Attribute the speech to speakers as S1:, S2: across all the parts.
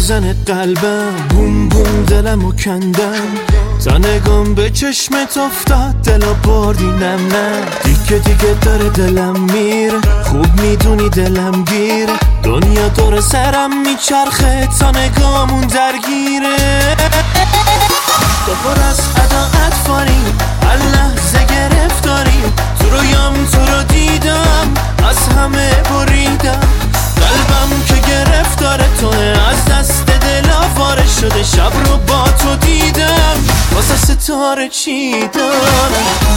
S1: میزنه قلبم، بوم بوم دلمو کندم. تا نگام به چشمت افتاد دلا بردی نم نم. دیگه داره دلم میره، خوب میدونی دلم گیره. دنیا دور سرم میچرخه تا نگامون درگیره. تو پر از عداعت فاریم، هر لحظه گرفتاریم. تو رویام تو رو دیدم، از همه بریدم. قلبم که گرفتار توه، از دست دل آواره شده. شب رو با تو دیدم، واسه ستاره چیدم.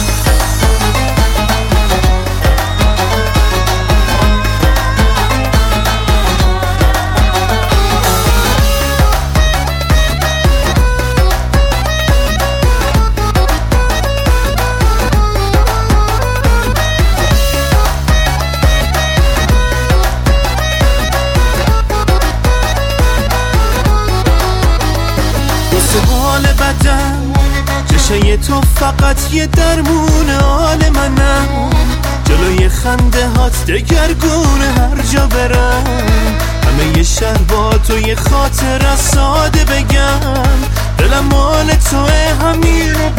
S1: حال بدم چشای تو فقط یه درمونه. حال منم جلوی خنده هات دگرگونه. هر جا برم همه یه شهر با تو یه خاطر ساده بگم. دلم مال توه همین رو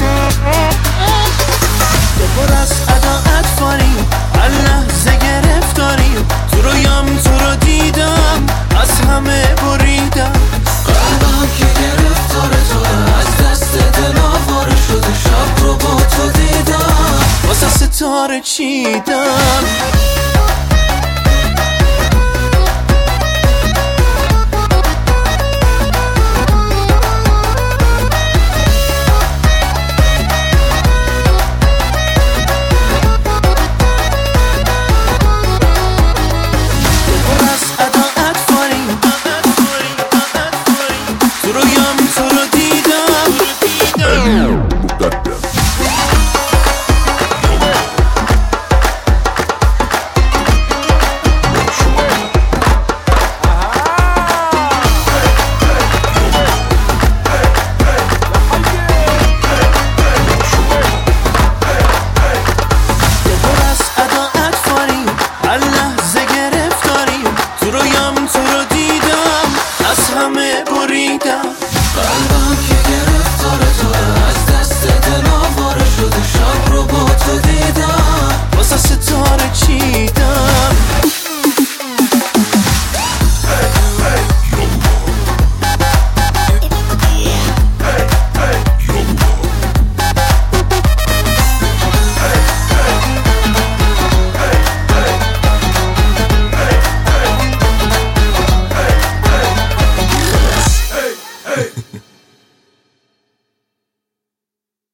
S1: تو پر از عداعت فاریم، هر لحظه گرفتاریم. تو رویام تو رو دیدم، از همه بریدم.
S2: قلبم که گرفتار توه، از دست دل آواره شده. شب رو با تو دیدم،
S1: واسه ستاره چیدم.